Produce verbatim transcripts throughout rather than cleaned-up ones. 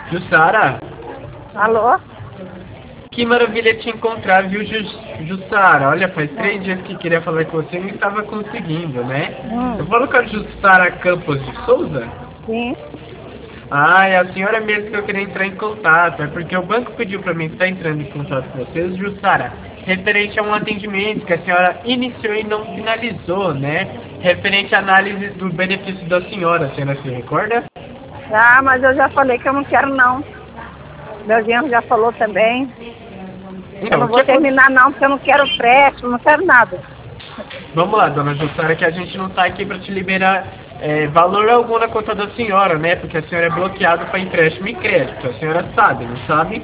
Jussara, Alô? que maravilha te encontrar, viu, Jus- Jussara? Olha, faz três dias que queria falar com você e não estava conseguindo, né? Hum, Eu falo com a Jussara Campos de Souza? sim. Ah, é a senhora mesmo que eu queria entrar em contato. É porque o banco pediu para mim estar entrando em contato com vocês, Jussara, referente a um atendimento que a senhora iniciou e não finalizou, né? Referente à análise do benefício da senhora, a senhora se recorda? Ah, mas eu já falei que eu não quero não. Meu genro já falou também. Eu Então, não o que vou aconteceu? terminar não, porque eu não quero empréstimo, não quero nada. Vamos lá, dona Jussara, que a gente não está aqui para te liberar é, valor algum na conta da senhora, né? Porque a senhora é bloqueada para empréstimo e crédito. A senhora sabe, não sabe?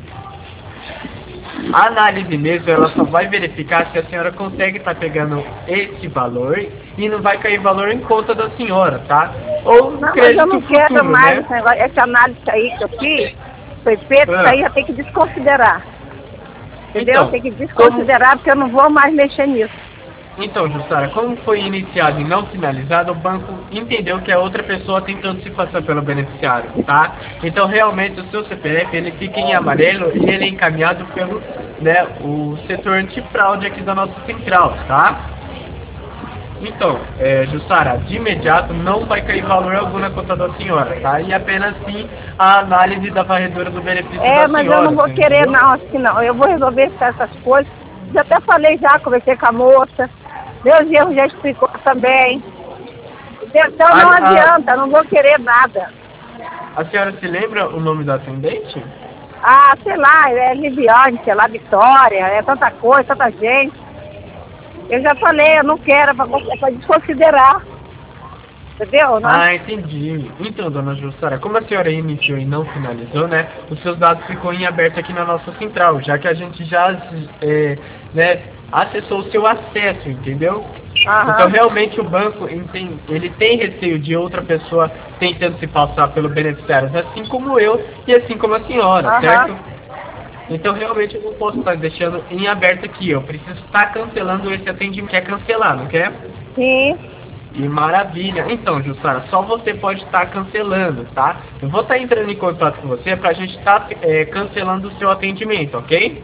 A análise mesmo, ela só vai verificar se a senhora consegue estar pegando esse valor e não vai cair valor em conta da senhora, tá? Ou Não, mas eu crédito não quero futuro, mais né? esse negócio, essa análise aí que eu fiz, foi feito, isso Ah, aí já tem que desconsiderar. Entendeu? então, Tem que como... desconsiderar porque eu não vou mais mexer nisso. Então, Jussara, como foi iniciado e não finalizado, o banco entendeu que a outra pessoa tentando se passar pelo beneficiário, tá? Então, realmente, o seu C P F, ele fica em amarelo e ele é encaminhado pelo, né, o setor antifraude aqui da nossa central, tá? Então, é, Jussara, de imediato não vai cair valor algum na conta da senhora, tá? E apenas sim a análise da varredura do benefício É, da mas eu senhora, não vou você querer entendeu? não, assim não. Eu vou resolver essas coisas. Já até falei já, conversei com a moça. Meu genro já explicou também. Então não A, a, adianta, não vou querer nada. a senhora se lembra o nome da atendente? Ah, sei lá, é Liviane, sei lá, Vitória, é tanta coisa, tanta gente. Eu já falei, eu não quero, é para desconsiderar. Entendeu? Não, Ah, entendi. Então, dona Jussara, como a senhora iniciou e não finalizou, né, os seus dados ficou em aberto aqui na nossa central, já que a gente já, é, né, acessou o seu acesso, entendeu? aham, Então, realmente, o banco tem, ele tem receio de outra pessoa tentando se passar pelo beneficiário, assim como eu e assim como a senhora, aham. certo? Então, realmente, eu não posso estar deixando em aberto aqui. Eu preciso estar cancelando esse atendimento. Quer cancelar, não quer? Sim, E maravilha. Então, Jussara, só você pode estar cancelando, tá? Eu vou estar entrando em contato com você para a gente estar é, cancelando o seu atendimento, ok?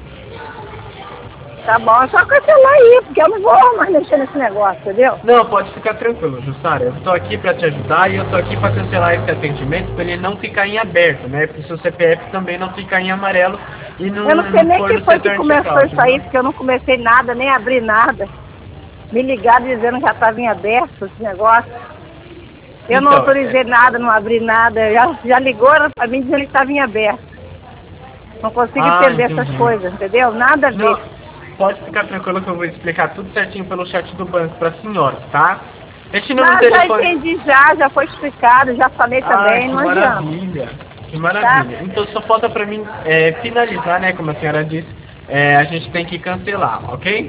tá bom, é só cancelar aí, porque eu não vou mais mexer nesse negócio, entendeu? Não, pode ficar tranquilo, Jussara. Eu estou aqui para te ajudar e eu estou aqui para cancelar esse atendimento para ele não ficar em aberto, né? Para o seu C P F também não ficar em amarelo e não, Eu não sei não nem for quem no foi que setor começou antifraude, isso aí, viu? porque eu não comecei nada, nem abri nada. Me ligaram dizendo que já estava em aberto esse negócio. Eu não Então, autorizei nada, não abri nada. Já, já ligou para mim dizendo que estava em aberto. Não consigo ah, entender essas entendi. coisas, entendeu? Nada a ver. Não, pode ficar tranquilo que eu vou explicar tudo certinho pelo chat do banco para a senhora, tá? Este número de Mas já telefone... entendi já, já foi explicado, já falei Ah, também, que não adianta. maravilha, que Tá? maravilha. Então só falta para mim é, finalizar, né, como a senhora disse, é, a gente tem que cancelar, ok?